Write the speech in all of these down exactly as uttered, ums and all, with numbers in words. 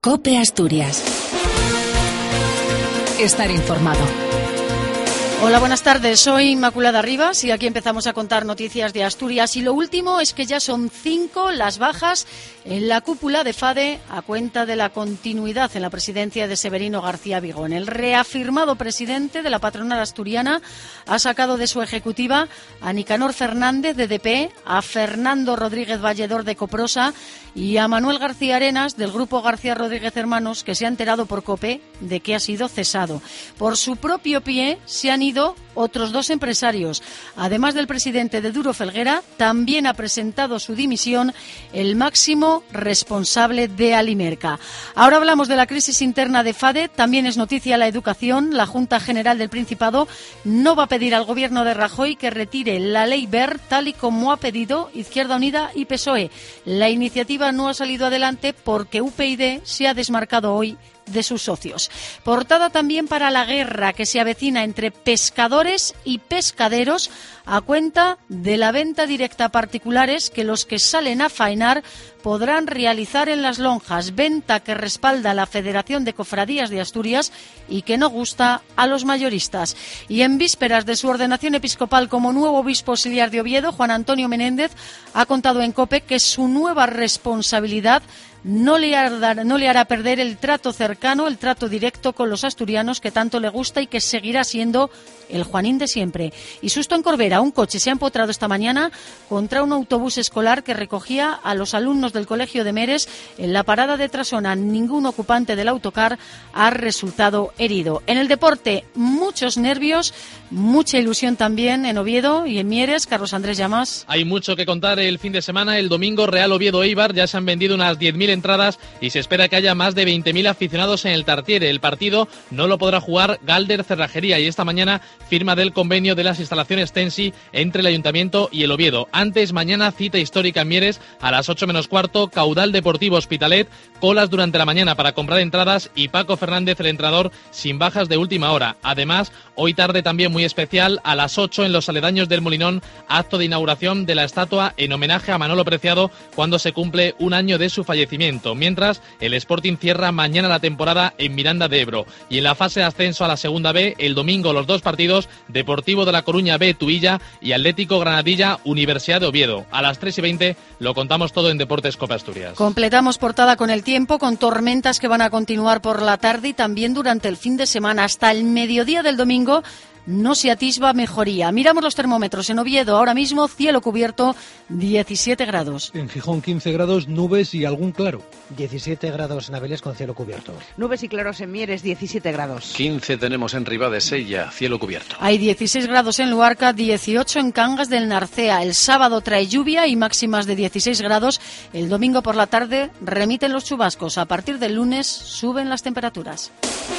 COPE Asturias. Estar informado. Hola, buenas tardes. Soy Inmaculada Rivas y aquí empezamos a contar noticias de Asturias. Y lo último es que ya son cinco las bajas en la cúpula de FADE a cuenta de la continuidad en la presidencia de Severino García Vigón. El reafirmado presidente de la patronal asturiana ha sacado de su ejecutiva a Nicanor Fernández de D P, a Fernando Rodríguez Valledor de Coprosa y a Manuel García Arenas del grupo García Rodríguez Hermanos, que se ha enterado por COPE de que ha sido cesado. Por su propio pie se han ido otros dos empresarios. Además del presidente de Duro Felguera, también ha presentado su dimisión el máximo responsable de Alimerca. Ahora hablamos de la crisis interna de FADE. También es noticia la educación. La Junta General del Principado no va a pedir al gobierno de Rajoy que retire la ley Wert, tal y como ha pedido Izquierda Unida y P S O E. La iniciativa no ha salido adelante porque U P YD se ha desmarcado hoy de sus socios. Portada también para la guerra que se avecina entre pescadores y pescaderos a cuenta de la venta directa a particulares que los que salen a faenar podrán realizar en las lonjas, venta que respalda la Federación de Cofradías de Asturias y que no gusta a los mayoristas. Y en vísperas de su ordenación episcopal como nuevo obispo auxiliar de Oviedo, Juan Antonio Menéndez ha contado en COPE que su nueva responsabilidad no le hará, no le hará perder el trato cercano, el trato directo con los asturianos que tanto le gusta y que seguirá siendo el Juanín de siempre. Y susto en Corbera, un coche se ha empotrado esta mañana contra un autobús escolar que recogía a los alumnos del Colegio de Meres en la parada de Trasona. Ningún ocupante del autocar ha resultado herido. En el deporte, muchos nervios, mucha ilusión también en Oviedo y en Mieres. Carlos Andrés Llamas. Hay mucho que contar el fin de semana. El domingo, Real Oviedo-Eibar, ya se han vendido unas diez mil entradas y se espera que haya más de veinte mil aficionados en el Tartiere. El partido no lo podrá jugar Galder Cerrajería y esta mañana firma del convenio de las instalaciones Tensi entre el Ayuntamiento y el Oviedo. Antes, mañana, cita histórica en Mieres a las ocho menos cuarto, Caudal Deportivo Hospitalet, colas durante la mañana para comprar entradas y Paco Fernández, el entrenador, sin bajas de última hora. Además, hoy tarde también muy especial, a las ocho en los aledaños del Molinón, acto de inauguración de la estatua en homenaje a Manolo Preciado cuando se cumple un año de su fallecimiento. Mientras, el Sporting cierra mañana la temporada en Miranda de Ebro. Y en la fase de ascenso a la segunda B, el domingo los dos partidos, Deportivo de La Coruña B, Tuilla y Atlético Granadilla, Universidad de Oviedo. A las tres y veinte lo contamos todo en Deportes COPE Asturias. Completamos portada con el tiempo, con tormentas que van a continuar por la tarde y también durante el fin de semana. Hasta el mediodía del domingo no se atisba mejoría. Miramos los termómetros. En Oviedo, ahora mismo, cielo cubierto, diecisiete grados. En Gijón, quince grados, nubes y algún claro. diecisiete grados en Abeles con cielo cubierto. Nubes y claros en Mieres, diecisiete grados. quince tenemos en Ribadesella, cielo cubierto. Hay dieciséis grados en Luarca, dieciocho en Cangas del Narcea. El sábado trae lluvia y máximas de dieciséis grados. El domingo por la tarde remiten los chubascos. A partir del lunes suben las temperaturas.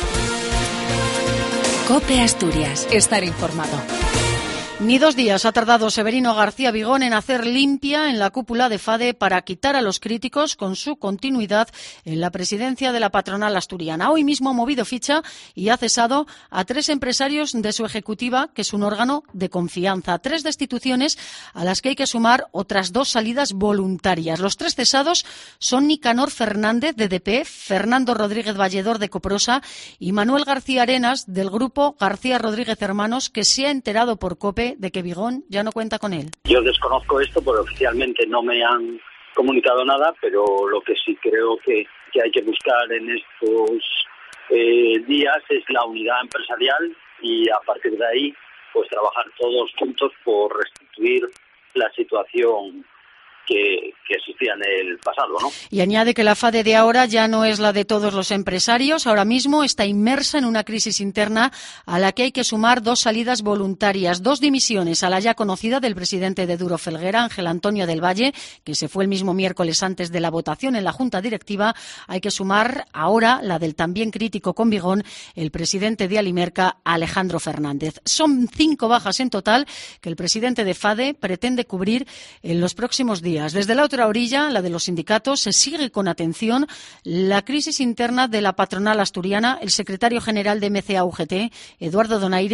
COPE Asturias. Estar informado. Ni dos días ha tardado Severino García Vigón en hacer limpia en la cúpula de FADE para quitar a los críticos con su continuidad en la presidencia de la patronal asturiana. Hoy mismo ha movido ficha y ha cesado a tres empresarios de su ejecutiva, que es un órgano de confianza. Tres destituciones a las que hay que sumar otras dos salidas voluntarias. Los tres cesados son Nicanor Fernández de D P, Fernando Rodríguez Valledor de Coprosa y Manuel García Arenas del grupo García Rodríguez Hermanos, que se ha enterado por COPE de que Vigón ya no cuenta con él. Yo desconozco esto porque oficialmente no me han comunicado nada, pero lo que sí creo que, que hay que buscar en estos eh, días es la unidad empresarial y a partir de ahí pues trabajar todos juntos por restituir la situación que, que existía en el pasado, ¿no? Y añade que la FADE de ahora ya no es la de todos los empresarios. Ahora mismo está inmersa en una crisis interna a la que hay que sumar dos salidas voluntarias, dos dimisiones a la ya conocida del presidente de Duro Felguera, Ángel Antonio del Valle, que se fue el mismo miércoles antes de la votación en la Junta Directiva. Hay que sumar ahora la del también crítico con Vigón, el presidente de Alimerca, Alejandro Fernández. Son cinco bajas en total que el presidente de FADE pretende cubrir en los próximos días. Desde la otra orilla, la de los sindicatos, se sigue con atención la crisis interna de la patronal asturiana. El secretario general de M C A U G T, Eduardo Donaire,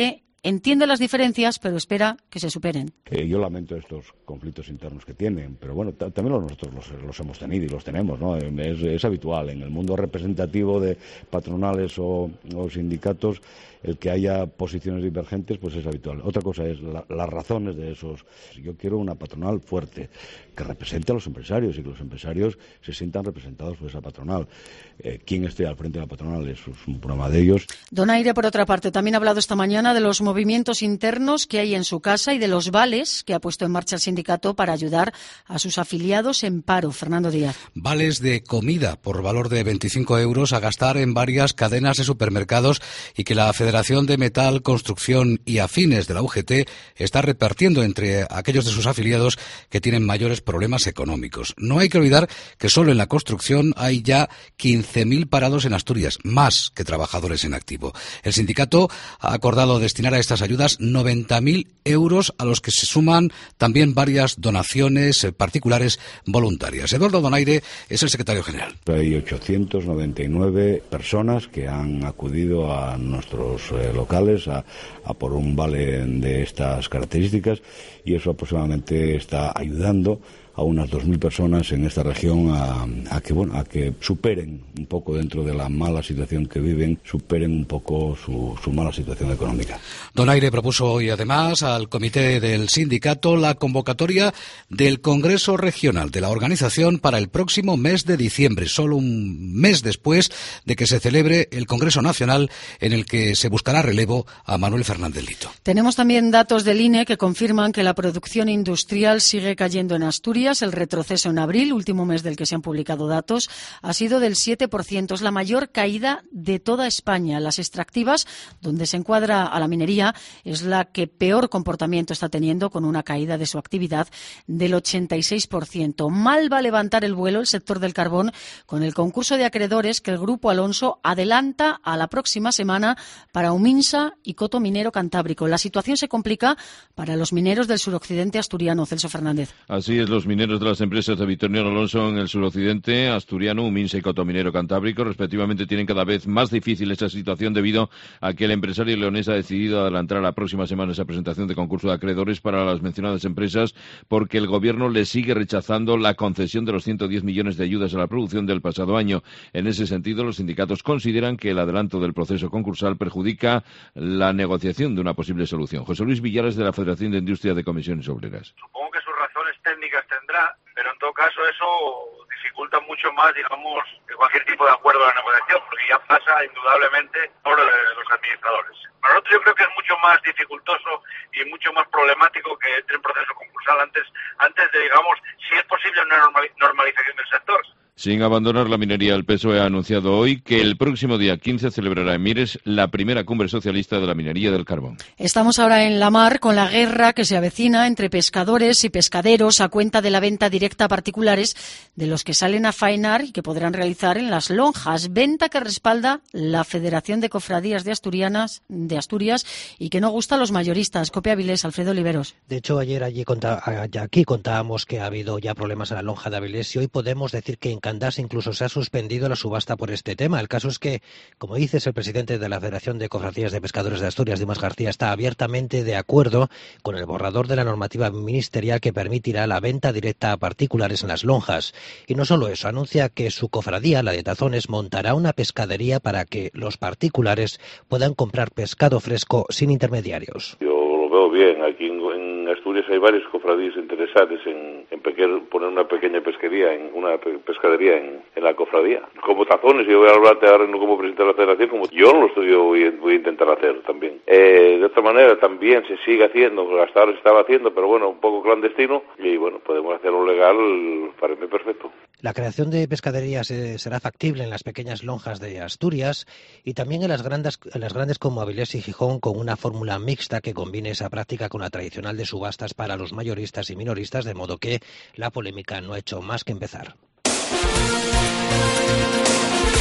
entiende las diferencias, pero espera que se superen. Eh, yo lamento estos conflictos internos que tienen, pero bueno, t- también nosotros los, los hemos tenido y los tenemos, ¿no? Es, es habitual en el mundo representativo de patronales o, o sindicatos. El que haya posiciones divergentes, pues es habitual. Otra cosa es la, las razones de esos. Yo quiero una patronal fuerte, que represente a los empresarios y que los empresarios se sientan representados por esa patronal. Eh, ¿Quién esté al frente de la patronal? Eso es un problema de ellos. Donaire, por otra parte, también ha hablado esta mañana de los movimientos internos que hay en su casa y de los vales que ha puesto en marcha el sindicato para ayudar a sus afiliados en paro. Fernando Díaz. Vales de comida por valor de veinticinco euros a gastar en varias cadenas de supermercados y que la Federación de Metal, Construcción y Afines de la U G T está repartiendo entre aquellos de sus afiliados que tienen mayores problemas económicos. No hay que olvidar que solo en la construcción hay ya quince mil parados en Asturias, más que trabajadores en activo. El sindicato ha acordado destinar a estas ayudas noventa mil euros, a los que se suman también varias donaciones particulares voluntarias. Eduardo Donaire es el secretario general. Hay ochocientas noventa y nueve personas que han acudido a nuestros eh, locales a, a por un vale de estas características, y eso aproximadamente está ayudando a unas dos mil personas en esta región a, a que bueno a que superen un poco, dentro de la mala situación que viven, superen un poco su, su mala situación económica. Donaire propuso hoy además al comité del sindicato la convocatoria del Congreso Regional de la organización para el próximo mes de diciembre, solo un mes después de que se celebre el Congreso Nacional, en el que se buscará relevo a Manuel Fernández Lito. Tenemos también datos del I N E que confirman que la producción industrial sigue cayendo en Asturias. El retroceso en abril, último mes del que se han publicado datos, ha sido del siete por ciento. Es la mayor caída de toda España. Las extractivas, donde se encuadra a la minería, es la que peor comportamiento está teniendo, con una caída de su actividad del ochenta y seis por ciento. Mal va a levantar el vuelo el sector del carbón con el concurso de acreedores que el Grupo Alonso adelanta a la próxima semana para Uminsa y Coto Minero Cantábrico. La situación se complica para los mineros del suroccidente asturiano. Celso Fernández. Así es, los mineros de las empresas de Victoriano Alonso en el suroccidente asturiano, Uminsa y Cotominero Cantábrico, respectivamente, tienen cada vez más difícil esta situación debido a que el empresario leonés ha decidido adelantar a la próxima semana esa presentación de concurso de acreedores para las mencionadas empresas, porque el gobierno le sigue rechazando la concesión de los ciento diez millones de ayudas a la producción del pasado año. En ese sentido, los sindicatos consideran que el adelanto del proceso concursal perjudica la negociación de una posible solución. José Luis Villares, de la Federación de Industria de Comisiones Obreras. Supongo que sus razones técnicas tendrá, pero en todo caso eso dificulta mucho más, digamos, que cualquier tipo de acuerdo de negociación, porque ya pasa indudablemente por los administradores. Para nosotros yo creo que es mucho más dificultoso y mucho más problemático que entre en proceso concursal antes, antes de, digamos, si es posible una normalización del sector. Sin abandonar la minería, el P S O E ha anunciado hoy que el próximo día quince celebrará en Mieres la primera cumbre socialista de la minería del carbón. Estamos ahora en la mar con la guerra que se avecina entre pescadores y pescaderos a cuenta de la venta directa a particulares de los que salen a faenar y que podrán realizar en las lonjas. Venta que respalda la Federación de Cofradías de Asturianas de Asturias y que no gusta a los mayoristas. Copia Avilés, Alfredo Oliveros. De hecho, ayer allí conta, aquí contábamos que ha habido ya problemas en la lonja de Avilés y hoy podemos decir que en Candás incluso se ha suspendido la subasta por este tema. El caso es que, como dices, el presidente de la Federación de Cofradías de Pescadores de Asturias, Dimas García, está abiertamente de acuerdo con el borrador de la normativa ministerial que permitirá la venta directa a particulares en las lonjas. Y no solo eso, anuncia que su cofradía, la de Tazones, montará una pescadería para que los particulares puedan comprar pescado fresco sin intermediarios. Yo lo veo bien. Aquí en, en Asturias hay varios cofradías interesados en, en pequeño, poner una pequeña pesquería, en una pe pescadería en, en la cofradía. Como Tazones, yo voy a hablarte ahora no como presidente de la federación, como yo lo estoy, yo voy, voy a intentar hacer también. Eh, de otra manera, también se sigue haciendo, hasta ahora se estaba haciendo, pero bueno, un poco clandestino, y bueno, podemos hacerlo legal, parece perfecto. La creación de pescaderías eh, será factible en las pequeñas lonjas de Asturias y también en las grandes, en las grandes como Avilés y Gijón, con una fórmula mixta que combine esa práctica con la tradicional de subastas para los mayoristas y minoristas, de modo que la polémica no ha hecho más que empezar.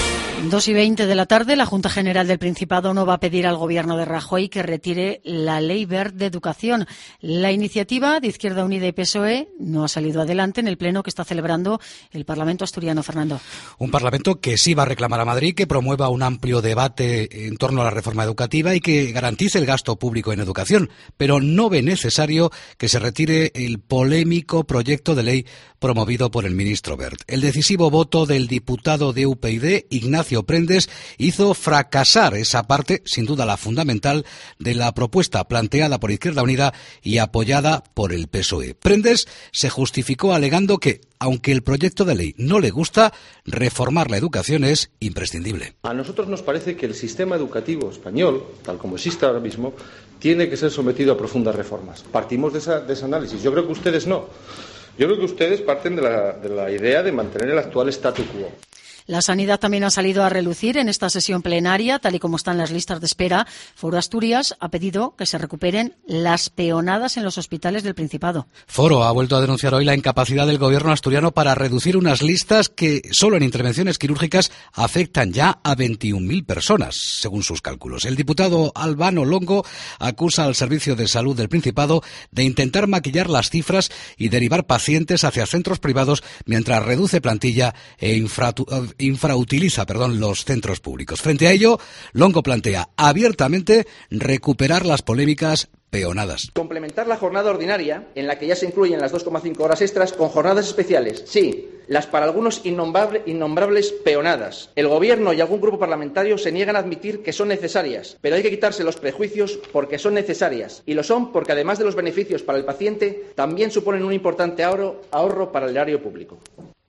dos y veinte de la tarde, la Junta General del Principado no va a pedir al Gobierno de Rajoy que retire la Ley Wert de Educación. La iniciativa de Izquierda Unida y P S O E no ha salido adelante en el pleno que está celebrando el Parlamento asturiano. Fernando. Un Parlamento que sí va a reclamar a Madrid que promueva un amplio debate en torno a la reforma educativa y que garantice el gasto público en educación, pero no ve necesario que se retire el polémico proyecto de ley promovido por el ministro Wert. El decisivo voto del diputado de U P YD, Ignacio Prendes, hizo fracasar esa parte, sin duda la fundamental, de la propuesta planteada por Izquierda Unida y apoyada por el P S O E. Prendes se justificó alegando que, aunque el proyecto de ley no le gusta, reformar la educación es imprescindible. A nosotros nos parece que el sistema educativo español, tal como existe ahora mismo, tiene que ser sometido a profundas reformas. Partimos de, esa, de ese análisis. Yo creo que ustedes no. Yo creo que ustedes parten de la, de la idea de mantener el actual statu quo. La sanidad también ha salido a relucir en esta sesión plenaria, tal y como están las listas de espera. Foro Asturias ha pedido que se recuperen las peonadas en los hospitales del Principado. Foro ha vuelto a denunciar hoy la incapacidad del gobierno asturiano para reducir unas listas que solo en intervenciones quirúrgicas afectan ya a veintiún mil personas, según sus cálculos. El diputado Albano Longo acusa al Servicio de Salud del Principado de intentar maquillar las cifras y derivar pacientes hacia centros privados mientras reduce plantilla e infraestructura infrautiliza perdón, los centros públicos. Frente a ello, Longo plantea abiertamente recuperar las polémicas peonadas. Complementar la jornada ordinaria, en la que ya se incluyen las dos coma cinco horas extras, con jornadas especiales. Sí, las para algunos innombrable, innombrables peonadas. El Gobierno y algún grupo parlamentario se niegan a admitir que son necesarias, pero hay que quitarse los prejuicios porque son necesarias. Y lo son porque, además de los beneficios para el paciente, también suponen un importante ahorro, ahorro para el erario público.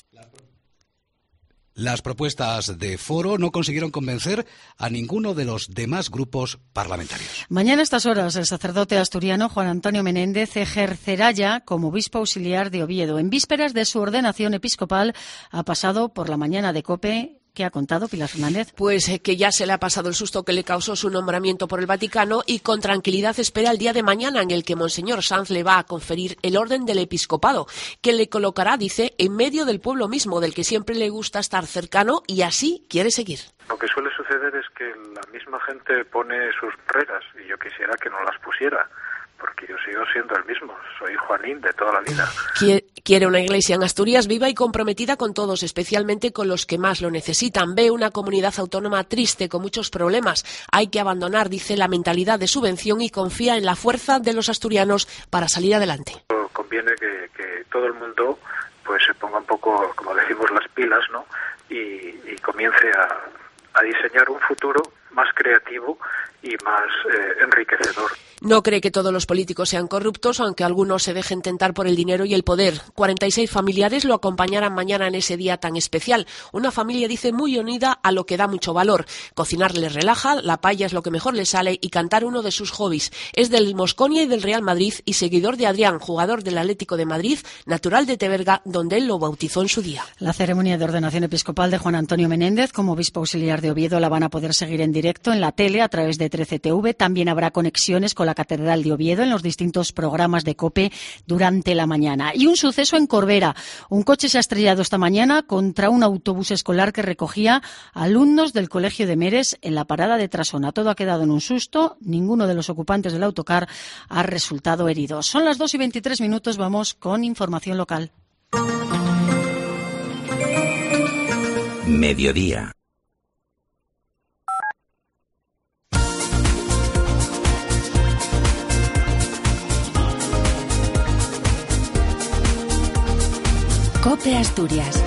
Las propuestas de Foro no consiguieron convencer a ninguno de los demás grupos parlamentarios. Mañana a estas horas el sacerdote asturiano Juan Antonio Menéndez ejercerá ya como obispo auxiliar de Oviedo. En vísperas de su ordenación episcopal ha pasado por la mañana de COPE. ¿Qué ha contado Pilar Fernández? Pues eh, que ya se le ha pasado el susto que le causó su nombramiento por el Vaticano y con tranquilidad espera el día de mañana en el que Monseñor Sanz le va a conferir el orden del episcopado, que le colocará, dice, en medio del pueblo mismo, del que siempre le gusta estar cercano y así quiere seguir. Lo que suele suceder es que la misma gente pone sus barreras y yo quisiera que no las pusiera, porque yo sigo siendo el mismo, soy Juanín de toda la vida. Quiere una iglesia en Asturias viva y comprometida con todos, especialmente con los que más lo necesitan. Ve una comunidad autónoma triste, con muchos problemas. Hay que abandonar, dice, la mentalidad de subvención y confía en la fuerza de los asturianos para salir adelante. Conviene que, que todo el mundo pues se ponga un poco, como decimos, las pilas, ¿no? Y, y comience a, a diseñar un futuro más creativo y más eh, enriquecedor. No cree que todos los políticos sean corruptos, aunque algunos se dejen tentar por el dinero y el poder. cuarenta y seis familiares lo acompañarán mañana en ese día tan especial. Una familia, dice, muy unida a lo que da mucho valor. Cocinar les relaja, la paella es lo que mejor le sale y cantar uno de sus hobbies. Es del Mosconia y del Real Madrid y seguidor de Adrián, jugador del Atlético de Madrid, natural de Teberga, donde él lo bautizó en su día. La ceremonia de ordenación episcopal de Juan Antonio Menéndez como obispo auxiliar de Oviedo la van a poder seguir en directo en la tele a través de trece T V. También habrá conexiones con la Catedral de Oviedo en los distintos programas de COPE durante la mañana. Y un suceso en Corbera. Un coche se ha estrellado esta mañana contra un autobús escolar que recogía alumnos del Colegio de Meres en la parada de Trasona. Todo ha quedado en un susto. Ninguno de los ocupantes del autocar ha resultado herido. Son las dos y veintitrés minutos. Vamos con información local. Mediodía. COPE Asturias.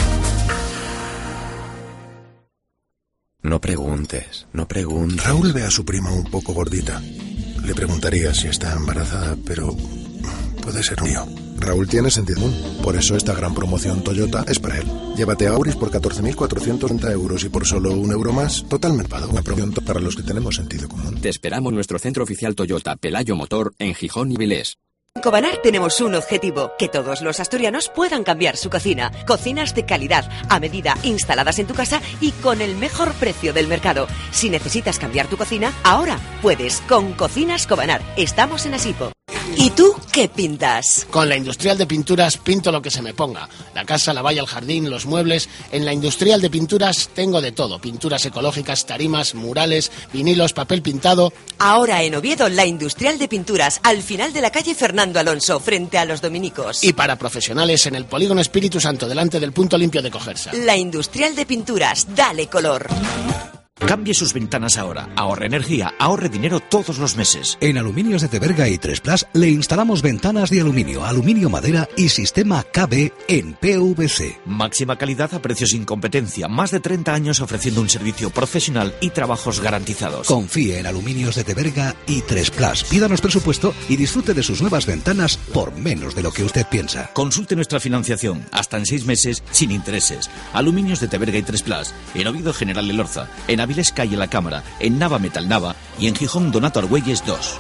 No preguntes, no preguntes. Raúl ve a su prima un poco gordita. Le preguntaría si está embarazada, pero puede ser un lío. Raúl tiene sentido común. Por eso esta gran promoción Toyota es para él. Llévate a Auris por catorce mil cuatrocientos treinta euros y por solo un euro más, totalmente pago. Una promoción para los que tenemos sentido común. Te esperamos en nuestro centro oficial Toyota, Pelayo Motor, en Gijón y Vilés. En Cobanar tenemos un objetivo, que todos los asturianos puedan cambiar su cocina. Cocinas de calidad, a medida, instaladas en tu casa y con el mejor precio del mercado. Si necesitas cambiar tu cocina, ahora puedes con Cocinas Cobanar. Estamos en Asipo. ¿Y tú qué pintas? Con la Industrial de Pinturas pinto lo que se me ponga. La casa, la valla, el jardín, los muebles. En la Industrial de Pinturas tengo de todo. Pinturas ecológicas, tarimas, murales, vinilos, papel pintado. Ahora en Oviedo, la Industrial de Pinturas, al final de la calle Fernando Alonso, frente a los Dominicos. Y para profesionales en el Polígono Espíritu Santo, delante del punto limpio de Cogersa. La Industrial de Pinturas, dale color. Cambie sus ventanas ahora. Ahorre energía, ahorre dinero todos los meses. En Aluminios de Teberga y tres Plus le instalamos ventanas de aluminio, aluminio madera y sistema K B en P V C. Máxima calidad a precios sin competencia. Más de treinta años ofreciendo un servicio profesional y trabajos garantizados. Confíe en Aluminios de Teberga y tres Plus. Pídanos presupuesto y disfrute de sus nuevas ventanas por menos de lo que usted piensa. Consulte nuestra financiación hasta en seis meses sin intereses. Aluminios de Teberga y tres Plus. En Oviedo General Elorza. En Avilés Calle La Cámara, en Nava Metal Nava y en Gijón Donato Argüelles dos.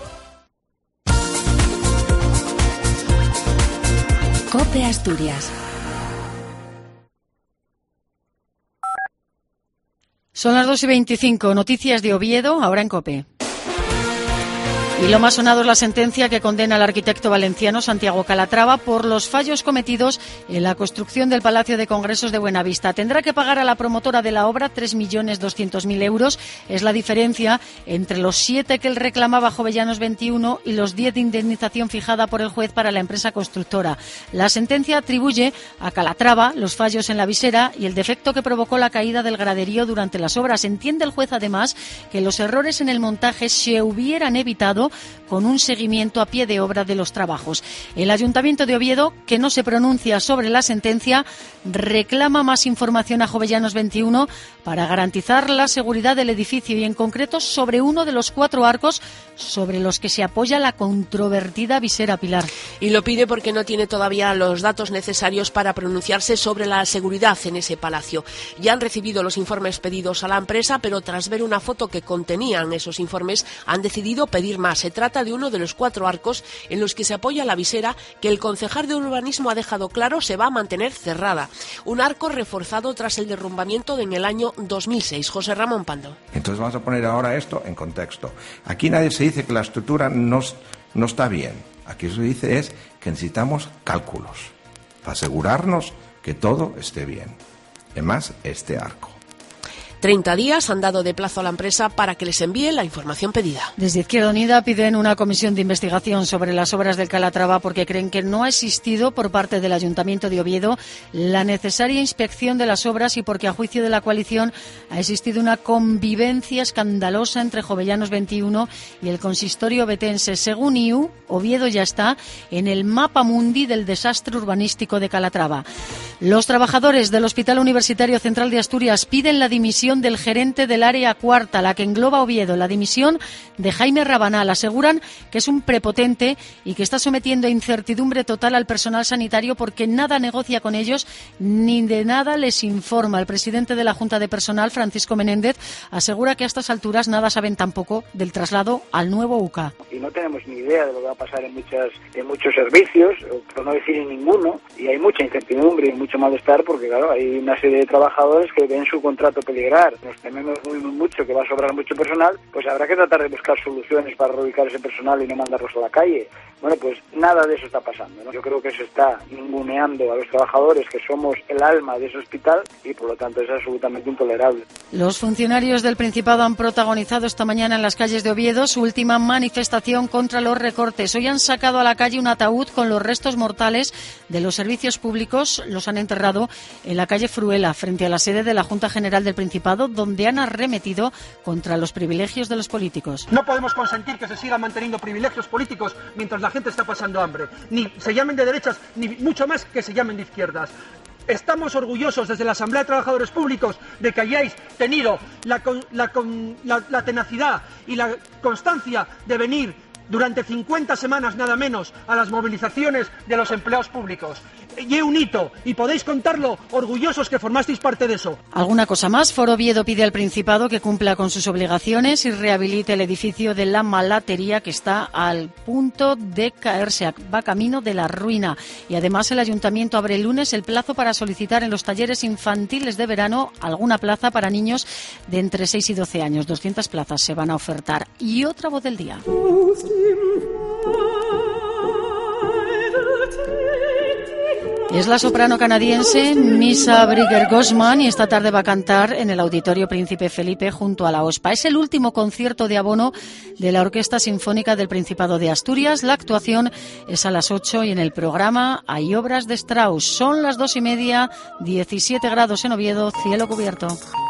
COPE Asturias. Son las dos y veinticinco, noticias de Oviedo, ahora en COPE. Y lo más sonado es la sentencia que condena al arquitecto valenciano Santiago Calatrava por los fallos cometidos en la construcción del Palacio de Congresos de Buenavista. Tendrá que pagar a la promotora de la obra tres millones doscientos mil euros. Es la diferencia entre los siete que él reclamaba Jovellanos veintiuno y los diez de indemnización fijada por el juez para la empresa constructora. La sentencia atribuye a Calatrava los fallos en la visera y el defecto que provocó la caída del graderío durante las obras. Entiende el juez además que los errores en el montaje se hubieran evitado con un seguimiento a pie de obra de los trabajos. El Ayuntamiento de Oviedo, que no se pronuncia sobre la sentencia, reclama más información a Jovellanos veintiuno para garantizar la seguridad del edificio y en concreto sobre uno de los cuatro arcos sobre los que se apoya la controvertida visera pilar. Y lo pide porque no tiene todavía los datos necesarios para pronunciarse sobre la seguridad en ese palacio. Ya han recibido los informes pedidos a la empresa, pero tras ver una foto que contenían esos informes han decidido pedir más. Se trata de uno de los cuatro arcos en los que se apoya la visera que el concejal de urbanismo ha dejado claro se va a mantener cerrada. Un arco reforzado tras el derrumbamiento en el año dos mil seis. José Ramón Pando. Entonces vamos a poner ahora esto en contexto. Aquí nadie se dice que la estructura no, no está bien. Aquí se dice es que necesitamos cálculos para asegurarnos que todo esté bien. Además, este arco. treinta días han dado de plazo a la empresa para que les envíe la información pedida. Desde Izquierda Unida piden una comisión de investigación sobre las obras del Calatrava porque creen que no ha existido por parte del Ayuntamiento de Oviedo la necesaria inspección de las obras y porque a juicio de la coalición ha existido una convivencia escandalosa entre Jovellanos veintiuno y el consistorio ovetense. Según I U, Oviedo ya está en el mapa mundi del desastre urbanístico de Calatrava. Los trabajadores del Hospital Universitario Central de Asturias piden la dimisión del gerente del área cuarta, la que engloba Oviedo, la dimisión de Jaime Rabanal. Aseguran que es un prepotente y que está sometiendo a incertidumbre total al personal sanitario porque nada negocia con ellos ni de nada les informa. El presidente de la Junta de Personal, Francisco Menéndez, asegura que a estas alturas nada saben tampoco del traslado al nuevo U C A. Y no tenemos ni idea de lo que va a pasar en, muchas, en muchos servicios, por no decir en ninguno, y hay mucha incertidumbre y mucho malestar porque, claro, hay una serie de trabajadores que ven su contrato peligrar. Nos tememos muy, muy mucho que va a sobrar mucho personal, pues habrá que tratar de buscar soluciones para reubicar ese personal y no mandarlos a la calle. Bueno, pues nada de eso está pasando, ¿no? Yo creo que se está ninguneando a los trabajadores que somos el alma de ese hospital y por lo tanto es absolutamente intolerable. Los funcionarios del Principado han protagonizado esta mañana en las calles de Oviedo su última manifestación contra los recortes. Hoy han sacado a la calle un ataúd con los restos mortales de los servicios públicos. Los han enterrado en la calle Fruela, frente a la sede de la Junta General del Principado, donde han arremetido contra los privilegios de los políticos. No podemos consentir que se sigan manteniendo privilegios políticos mientras la gente está pasando hambre. Ni se llamen de derechas, ni mucho más que se llamen de izquierdas. Estamos orgullosos desde la Asamblea de Trabajadores Públicos de que hayáis tenido la, la, la, la tenacidad y la constancia de venir durante cincuenta semanas nada menos a las movilizaciones de los empleados públicos. Y es un hito, y podéis contarlo orgullosos que formasteis parte de eso. ¿Alguna cosa más? Foro Oviedo pide al Principado que cumpla con sus obligaciones y rehabilite el edificio de la Malatería que está al punto de caerse, va camino de la ruina. Y además el Ayuntamiento abre el lunes el plazo para solicitar en los talleres infantiles de verano alguna plaza para niños de entre seis y doce años. doscientas plazas se van a ofertar. Y otra voz del día. Es la soprano canadiense Misa Brigger-Gosman y esta tarde va a cantar en el Auditorio Príncipe Felipe junto a la OSPA. Es el último concierto de abono de la Orquesta Sinfónica del Principado de Asturias. La actuación es a las ocho y en el programa hay obras de Strauss. Son las dos y media, diecisiete grados en Oviedo, cielo cubierto.